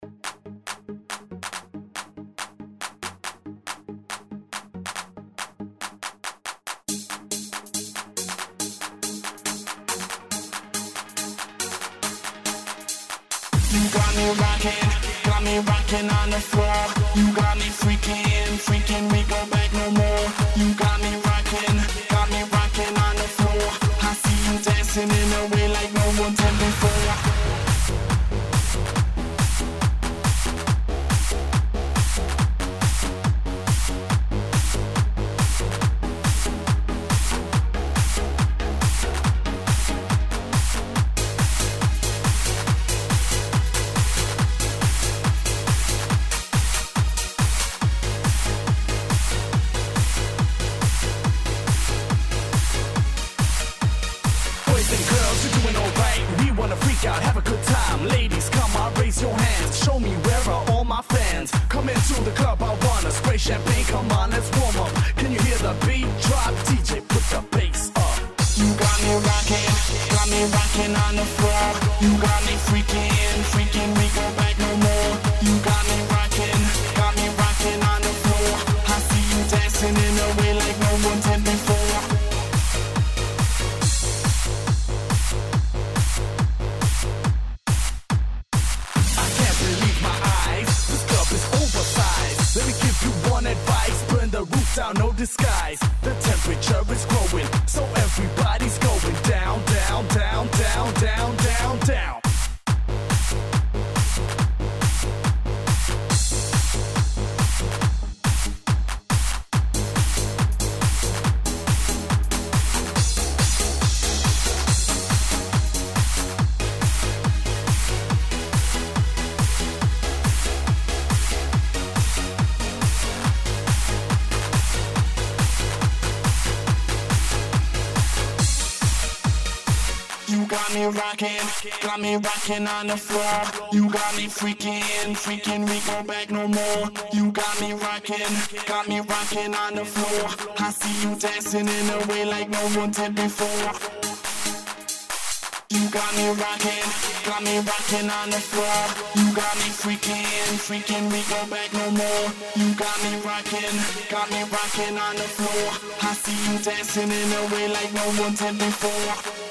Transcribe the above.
You got me rocking on the floor. You got me freaking, we go back no more. You got me rocking on the floor. I see you dancing in a way like no one did before. Have a good time, ladies, come on, raise your hands. Show me where are all my fans. Come into the club, I wanna spray champagne. Come on, let's warm up. Can you hear the beat drop? DJ, put the bass up. You got me rocking on the floor. You got me freaking, we go back no more. You got me rocking on the floor. I see you dancing in a way like no one did before. Let me give you one advice, burn the roof down, no disguise. The temperature is growing, so everybody's going down, down, down, down, down, down, down. You got me rocking on the floor. You got me freaking, we go back no more. You got me rocking on the floor. I see you dancing in a way like no one did before. You got me rocking on the floor. You got me freaking, we go back no more. You got me rocking on the floor. I see you dancing in a way like no one did before.